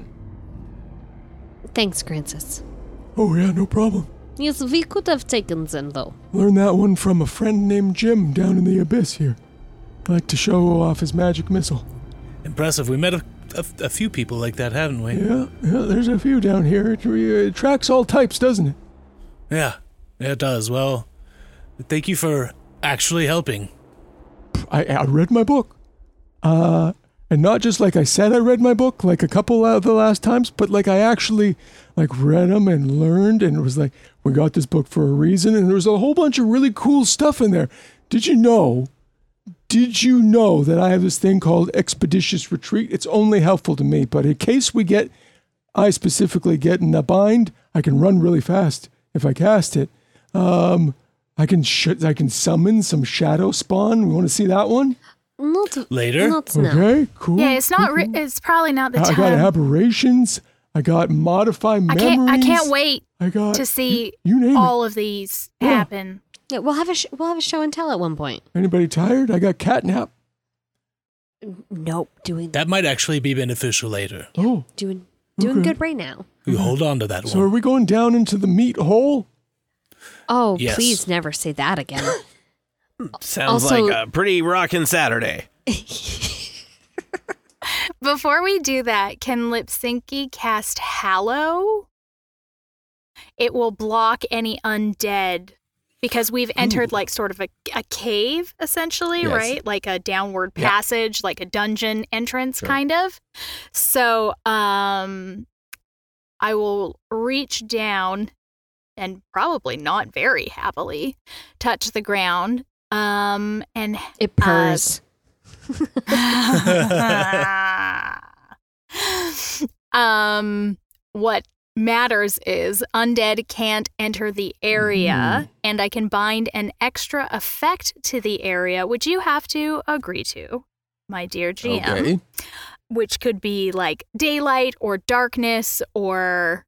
Thanks, Grancis. Oh yeah, no problem. Yes, we could have taken them, though. Learned that one from a friend named Jim down in the abyss here. Like to show off his magic missile. Impressive. We met a, a, a few people like that, haven't we? Yeah, yeah. There's a few down here. It, it tracks all types, doesn't it? Yeah, yeah, it does. Well, thank you for actually helping. I, I read my book. Uh, and not just like I said I read my book, like a couple of the last times, but like I actually like read them and learned, and it was like, we got this book for a reason, and there was a whole bunch of really cool stuff in there. Did you know, did you know that I have this thing called Expeditious Retreat? It's only helpful to me, but in case we get, I specifically get in a bind, I can run really fast if I cast it. Um... I can sh- I can summon some shadow spawn. We want to see that one? Not Later? Not now. Okay, cool. Yeah, it's not. Re- it's probably not the I time. got aberrations. I got modify I memories. can't. I can't wait I got to see you name all of these Yeah. happen. Yeah, we'll have a sh- we'll have a show and tell at one point. it. Anybody tired? I got catnap. Nope, doing That might actually be beneficial later. Oh, doing doing Okay. good right now. You hold on to that so are one. we going down into the meat hole? Oh, Yes. please never say that again. Sounds Also- like a pretty rockin' Saturday. Before we do that, can Lipsinki cast Hallow? It will block any undead because we've entered like sort of a, a cave, essentially, Yes. right? Like a downward Yeah. passage, like a dungeon entrance, Sure. kind of. So, um, I will reach down and probably not very happily touch the ground Um, and It purrs. um, what matters is undead can't enter the area, and I can bind an extra effect to the area, which you have to agree to, my dear G M. Okay. Which could be like daylight or darkness or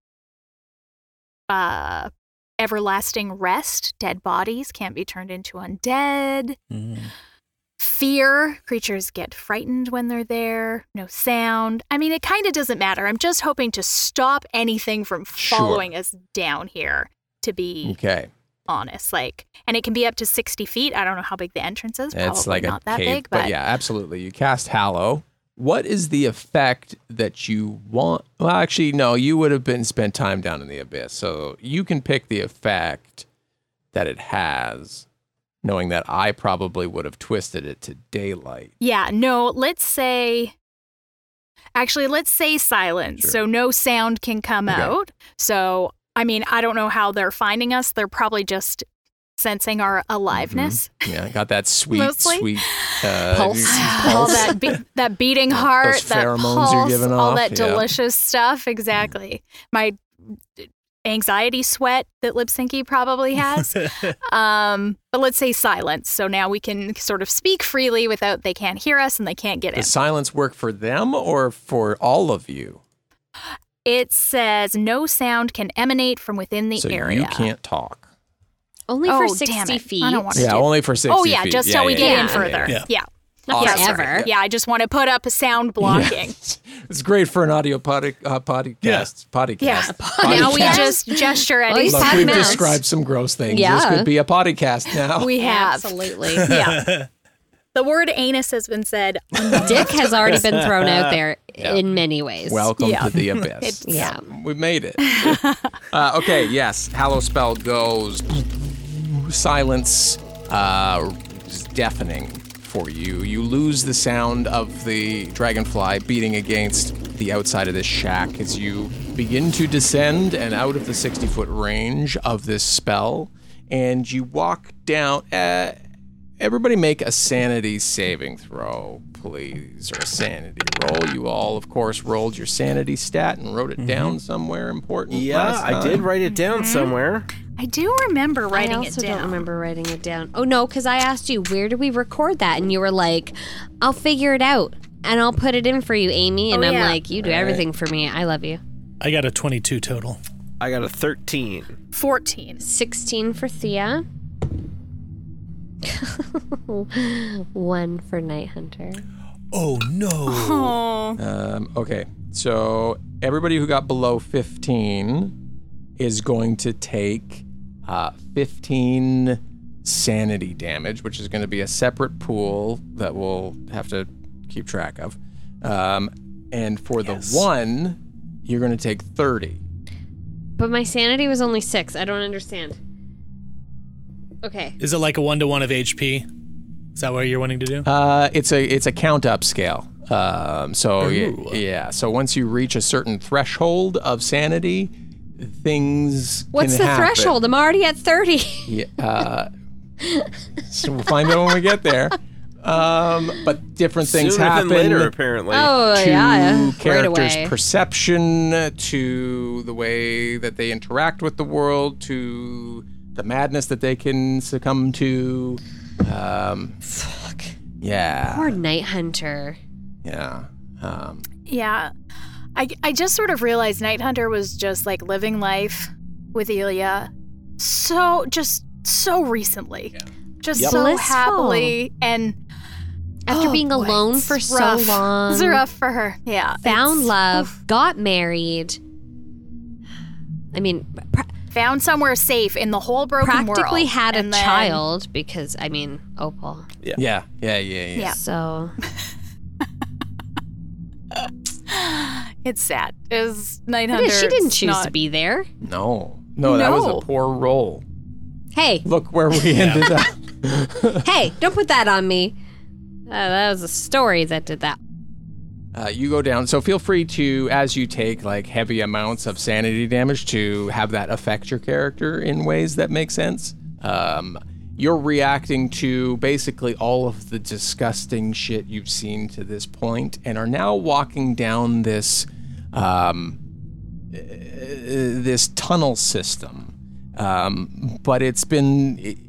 uh, everlasting rest. Dead bodies can't be turned into undead. Mm. Fear, creatures get frightened when they're there. No sound. I mean, it kind of doesn't matter. I'm just hoping to stop anything from following us down here, to be Okay. honest. Like, and it can be up to sixty feet. I don't know how big the entrance is. Probably It's like not a that cave, big, but yeah, absolutely. You cast Hallow. What is the effect that you want? Well, actually, no, you would have been spent time down in the abyss, so you can pick the effect that it has, knowing that I probably would have twisted it to daylight. yeah, no, let's say, actually, let's say silence. Sure. So no sound can come Okay. out. So, I mean, I don't know how they're finding us. They're probably just sensing our aliveness. Yeah, I got that sweet, Mostly. sweet uh, Pulse. All that be- that beating heart, Those that pheromones pulse, you're giving all off, that yeah. delicious stuff. Exactly. My anxiety sweat that Lipsinky probably has. um, but let's say silence. So now we can sort of speak freely without they can't hear us and they can't get in. Does silence work for them or for all of you? It says no sound can emanate from within the so area. you can't talk. Only Oh, for damn sixty it. feet. I don't want to Yeah, do only for sixty Oh yeah, feet. just yeah, till we yeah, get yeah, in yeah, further. yeah. Yeah. Not Yeah, forever. sorry. Yeah, I just want to put up a sound blocking. It's great for an audio pod- uh, podcast. Podcast. Yeah. Podcast. Now we just gesture at Well, each you Look, Pod we've mouse. described some gross things. Yeah. This could be a podcast now. We have. Absolutely. Yeah. The word anus has been said. Dick has already been thrown out there in many ways. Welcome Yeah. to the abyss. It's- Yeah. We made it. uh, okay, yes. Hallow spell goes. Silence uh, is deafening for you. You lose the sound of the dragonfly beating against the outside of this shack as you begin to descend and out of the sixty-foot range of this spell. And you walk down. Uh, everybody make a sanity saving throw, please, or a sanity roll. You all, of course, rolled your sanity stat and wrote it down somewhere important. Yeah, last I did time. write it down somewhere. I do remember writing I it also down. don't remember writing it down. Oh no, because I asked you where do we record that, and you were like, "I'll figure it out and I'll put it in for you, Amy." And Oh, I'm yeah. like, "You do everything for me. I love you." I got a twenty-two total. I got a thirteen. fourteen. Sixteen for Thea. One for Night Hunter. Oh no! Oh. Um, okay, so everybody who got below fifteen is going to take uh, fifteen sanity damage, which is going to be a separate pool that we'll have to keep track of. Um, and for Yes. the one, you're going to take thirty. But my sanity was only six. I don't understand. Okay. Is it like a one to one of H P? Is that what you're wanting to do? Uh, it's a it's a count up scale. Um, so y- Ooh. yeah, so once you reach a certain threshold of sanity, things What's can the happen. threshold? I'm already at thirty. Yeah, uh, so we'll find out when we get there. Um, but different things Sooner happen than later, apparently. Oh, to yeah. Right characters' away. perception, to the way that they interact with the world, to the madness that they can succumb to. Um, Fuck. yeah, Poor Night Hunter. yeah. Um, Yeah. I, I just sort of realized Night Hunter was just like living life with Ilya so, just so recently. Just Yep. so Blissful. happily. And After oh, being boy, alone it's for so rough. long. It's rough for her. Yeah. Found it's- love, oof. got married. I mean, pra- Found somewhere safe in the whole broken world. practically had a And then- child because, I mean, Opal. yeah, yeah, yeah, yeah. Yeah. So, It's sad. Is Night But Hunter. she didn't it's choose not- to be there. No, no, that was No. a poor roll. Hey, Look where we ended up. hey, don't put that on me. Uh, that was a story that did that. Uh, you go down. So feel free to, as you take like heavy amounts of sanity damage, to have that affect your character in ways that make sense. Um, you're reacting to basically all of the disgusting shit you've seen to this point and are now walking down this um, uh, this tunnel system. Um, but it's been... It,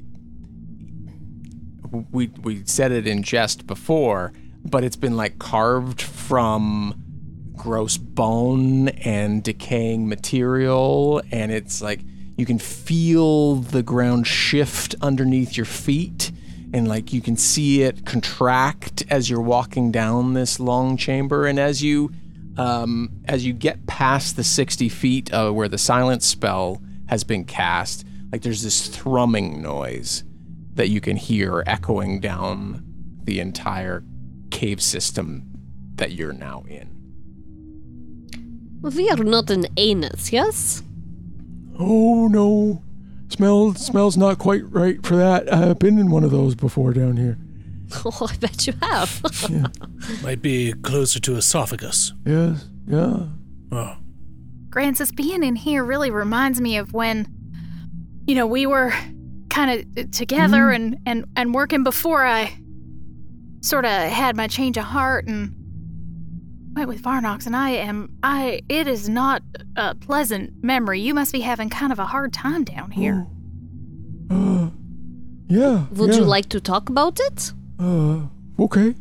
we we said it in jest before, but it's been like carved from gross bone and decaying material, and it's like you can feel the ground shift underneath your feet, and like you can see it contract as you're walking down this long chamber. And as you um, as you get past the sixty feet uh, where the silence spell has been cast, like there's this thrumming noise that you can hear echoing down the entire cave system that you're now in. We are not an anus, yes? Oh, no. Smell, smells not quite right for that. I've been in one of those before down here. Oh, I bet you have. Yeah. Might be closer to esophagus. Yes, yeah. Oh. Grancis, being in here really reminds me of when, you know, we were kind of together mm. and, and, and working before I sort of had my change of heart and went with Varnox, and I am, I, it is not a pleasant memory. You must be having kind of a hard time down here. Oh. Uh, yeah. Would yeah. you like to talk about it? Uh, okay.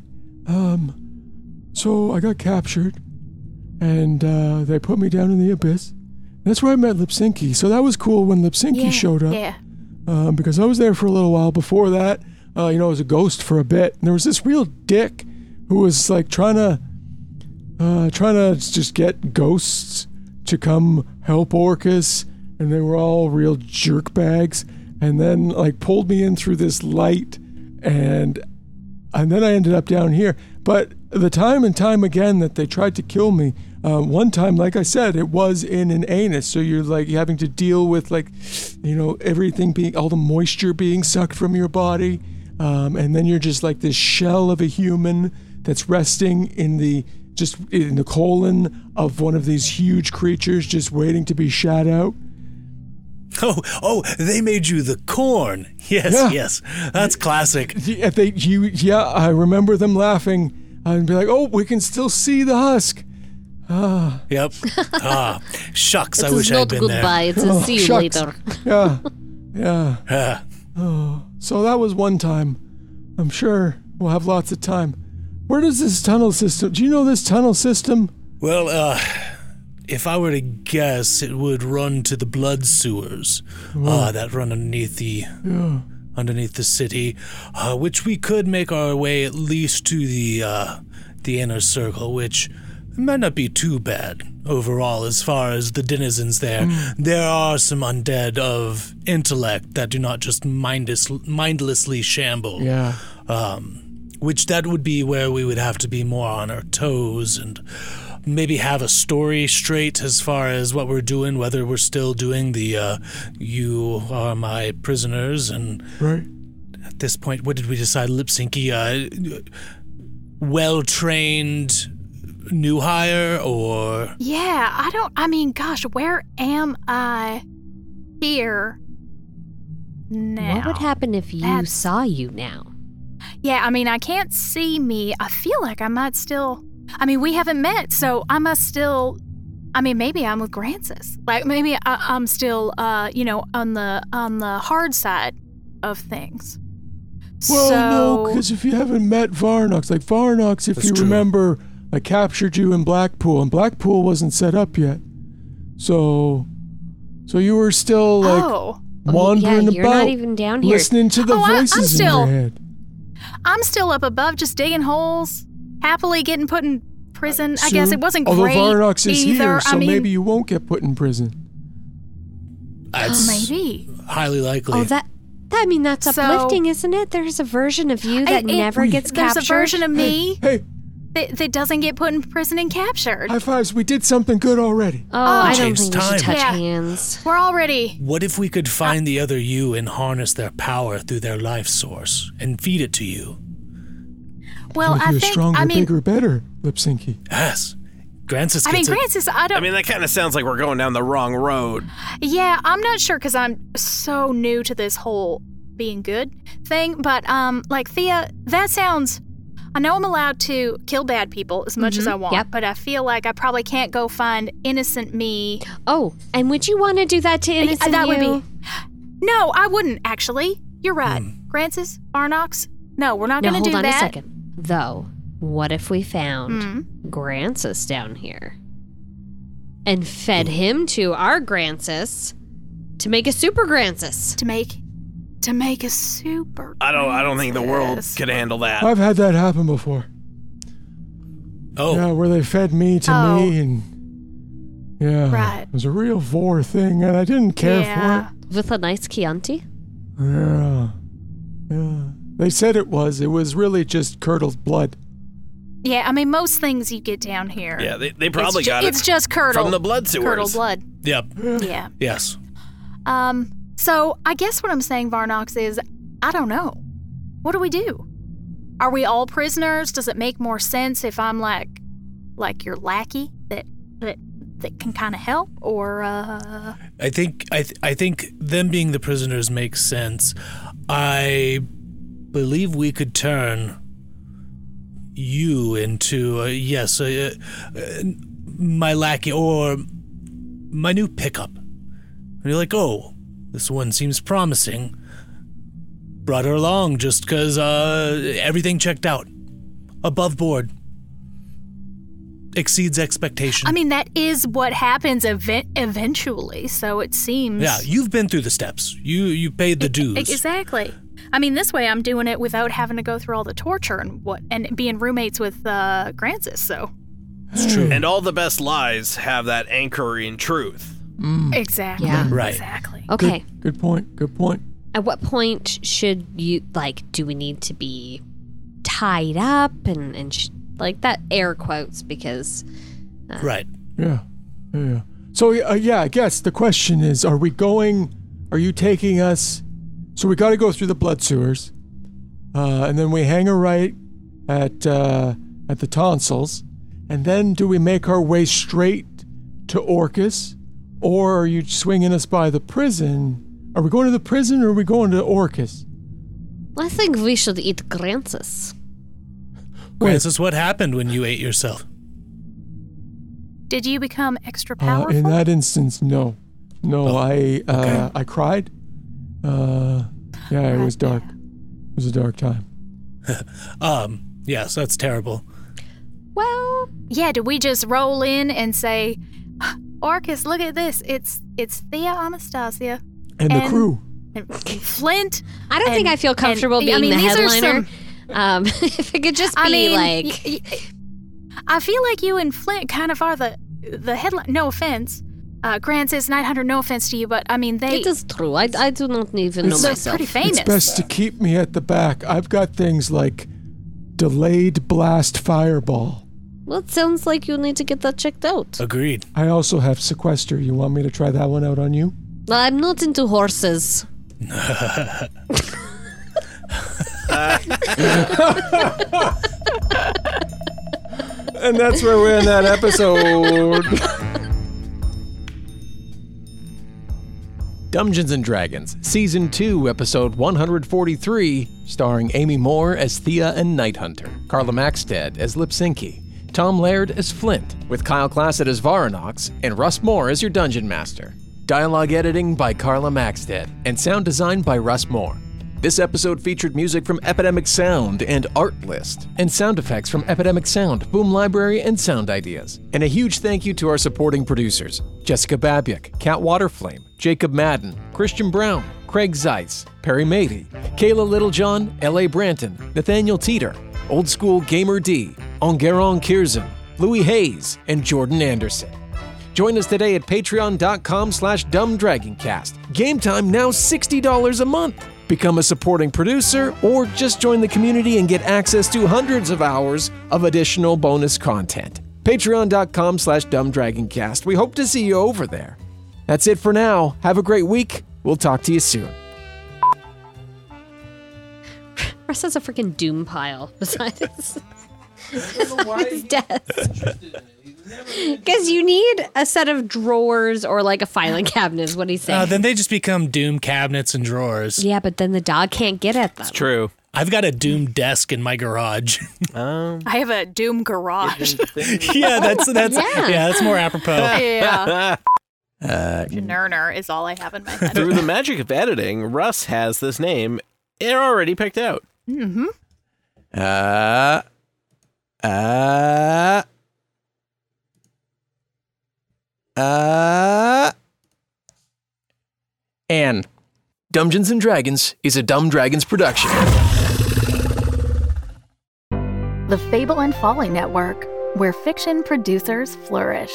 Um, so I got captured, and uh, they put me down in the abyss. That's where I met Lipsinki, so that was cool when Lipsinki yeah, showed up. Yeah. Um, because I was there for a little while before that. Uh, you know, I was a ghost for a bit. And there was this real dick who was like trying to, uh, trying to just get ghosts to come help Orcus, and they were all real jerk bags. And then like pulled me in through this light, and and then I ended up down here. But the time and time again that they tried to kill me, uh, one time, like I said, it was in an anus. So you're like having to deal with like, you know, everything being, all the moisture being sucked from your body. Um, and then you're just like this shell of a human that's resting in the, just in the colon of one of these huge creatures just waiting to be shot out. Oh, oh, they made you the corn. Yes, Yeah. yes. That's classic. Yeah, they, you, yeah, I remember them laughing and be like, oh, we can still see the husk. Ah. Yep. Ah, shucks, It I is wish I'd not been goodbye. It's a Oh, see you shucks. later. Yeah, yeah. there. Ah. Oh, so that was one time. I'm sure we'll have lots of time. Where does this tunnel system, do you know this tunnel system? Well, uh, if I were to guess, it would run to the blood sewers uh, that run underneath the Yeah. underneath the city, uh, which we could make our way at least to the uh, the inner circle, which might not be too bad overall as far as the denizens there. Mm. There are some undead of intellect that do not just mindless, mindlessly shamble. Yeah. Um, which that would be where we would have to be more on our toes and maybe have a story straight as far as what we're doing, whether we're still doing the uh, you are my prisoners. And Right. at this point, what did we decide? Lipsinki, uh, well-trained new hire or... Yeah, I don't, I mean, gosh, where am I here now? What would happen if you That's- saw you now? Yeah, I mean, I can't see me. I feel like I might still, I mean, we haven't met, so I must still, I mean, maybe I'm with Grancis. Like, maybe I, I'm still, uh, you know, on the, on the hard side of things. Well, so, no, because if you haven't met Varnox, like Varnox, if That's you true. remember, I captured you in Blackpool, and Blackpool wasn't set up yet. So, so you were still like oh, wandering yeah, you're about, not even down here. listening to the Oh, I- I'm voices still- in your head. I'm still up above just digging holes, happily getting put in prison. I guess Soon. it wasn't Although great Varnox is either. here, so I mean, maybe you won't get put in prison. That's maybe. highly likely. Oh, that, that I mean, that's So- uplifting, isn't it? There's a version of you that I- it- never gets There's captured. a version of me Hey, that, that doesn't get put in prison and captured. high fives, we did something good already. Oh, I don't Changed think we should time. touch Yeah. hands. We're already. What if we could find the other you and harness their power through their life source and feed it to you? Well, Make I you think. stronger, I mean, bigger, better, Lipsinki. Yes. Grancis I mean, gets it. Francis. I don't. I mean, that kind of sounds like we're going down the wrong road. yeah, I'm not sure because I'm so new to this whole being good thing, but um, like Thea, that sounds. I know I'm allowed to kill bad people as much Mhm. as I want, Yep. but I feel like I probably can't go find innocent me. Oh, and would you want to do that to innocent that would you? be. No, I wouldn't actually. You're right, Grancis, Varnox. No, we're not Now going to hold do on that. a second. Though, what if we found Mhm. Grancis down here and fed him to our Grancis to make a super Grancis? To make, to make a super. I don't. I don't think the world Grancis. could handle that. I've had that happen before. Oh, Yeah, where they fed me to Oh. me, and yeah, Right. it was a real vor thing, and I didn't care Yeah. With a nice Chianti? for it. Yeah, yeah. They said it was. It was really just curdled blood. Yeah, I mean, most things you get down here. Yeah, they, they probably it's ju- got It's it just curdled. from the blood sewers. Curdled blood. yep. Yeah. Yes. Um. So I guess what I'm saying, Varnox, is I don't know. What do we do? Are we all prisoners? Does it make more sense if I'm like, like your lackey that that that can kind of help, or uh? I think I th- I think them being the prisoners makes sense. I believe we could turn you into uh, yes, uh, uh, my lackey or my new pickup. And you're like, oh, this one seems promising. Brought her along just because uh, everything checked out, above board, exceeds expectation. I mean, that is what happens event- eventually. So it seems. yeah, you've been through the steps. You you paid the dues. Exactly. I mean, this way I'm doing it without having to go through all the torture and what and being roommates with uh, Grancis. So It's true. And all the best lies have that anchor in truth. exactly. Yeah. Right. Exactly. Okay. Good, good point. Good point. At what point should you, like, do we need to be tied up and, and sh- like that air quotes because. Right. Yeah, yeah. So uh, yeah, I guess the question is: Are we going? Are you taking us? So we got to go through the blood sewers, uh, and then we hang a right at uh, at the tonsils, and then do we make our way straight to Orcus, or are you swinging us by the prison? Are we going to the prison, or are we going to Orcus? I think we should eat Grancis. Francis, what happened when you ate yourself? Did you become extra Uh, powerful? in that instance, no, no. Oh, I uh, okay. I cried. Uh, yeah, it was dark. It was a dark time. Um, yes, that's terrible. Well, Yeah, do we just roll in and say, Orcus, look at this. It's it's Thea Anastasia And the And- crew. and, and Flint. I don't think And- I feel comfortable and- being I mean, the these are headliner. some- Um, if it could just be I mean, like. y- y- I feel like you and Flint kind of are the the headline. No offense. Uh, Grant says nine hundred, no offense to you, but I mean, they. It is true. I, I do not even know It's- they're myself. pretty famous. It's best to keep me at the back. I've got things like delayed blast fireball. Well, it sounds like you need to get that checked out. Agreed. I also have sequester. You want me to try that one out on you? Well, I'm not into horses. And that's where we end that episode. Dungeons and Dragons, Season two, Episode one forty-three, starring Amy Moore as Thea and Night Hunter, Carla Maxted as Lipsinki, Tom Laird as Flint, with Kyle Classett as Varanox, and Russ Moore as your Dungeon Master. Dialogue editing by Carla Maxted, and sound design by Russ Moore. This episode featured music from Epidemic Sound and Artlist, and sound effects from Epidemic Sound, Boom Library, and Sound Ideas. And a huge thank you to our supporting producers, Jessica Babiak, Kat Waterflame, Jacob Madden, Christian Brown, Craig Zeiss, Perry Mady, Kayla Littlejohn, L A Branton, Nathaniel Teeter, Old School Gamer D, Ongeron Kierzan, Louis Hayes, and Jordan Anderson. Join us today at patreon.com slash dumbdragoncast. Game time now sixty dollars a month. Become a supporting producer, or just join the community and get access to hundreds of hours of additional bonus content. Patreon.com slash dumbdragoncast. We hope to see you over there. That's it for now. Have a great week. We'll talk to you soon. Russ has a freaking doom pile beside us. his desk. Because you need a set of drawers or like a filing cabinet is what he's saying. Uh, then they just become Doom cabinets and drawers. Yeah, but then the dog can't get at them. It's true. I've got a Doom desk in my garage. Um, I have a Doom garage. yeah, that's that's Yeah. yeah, that's more apropos. yeah. Uh, Nerner is all I have in my head. Through the magic of editing, Russ has this name already picked out. Mm-hmm. uh, uh, uh, Anne. Dungeons and Dragons is a Dumb Dragons production. The Fable and Folly Network, where fiction producers flourish.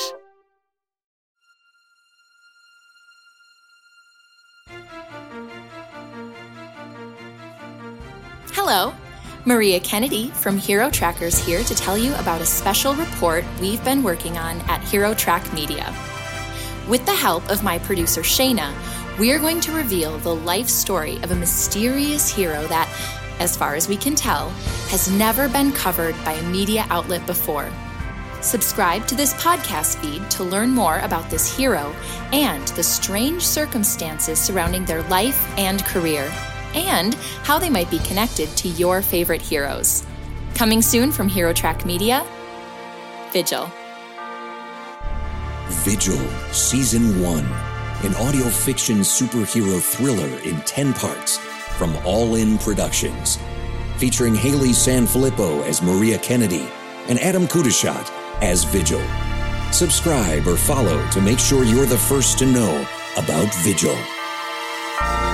Hello, Maria Kennedy from Hero Trackers here to tell you about a special report we've been working on at Hero Track Media. With the help of my producer Shayna, we're going to reveal the life story of a mysterious hero that, as far as we can tell, has never been covered by a media outlet before. Subscribe to this podcast feed to learn more about this hero and the strange circumstances surrounding their life and career, and how they might be connected to your favorite heroes. Coming soon from Hero Track Media, Vigil. Vigil, Season one, an audio fiction superhero thriller in ten parts from All In Productions, featuring Haley Sanfilippo as Maria Kennedy and Adam Kudashat as Vigil. Subscribe or follow to make sure you're the first to know about Vigil.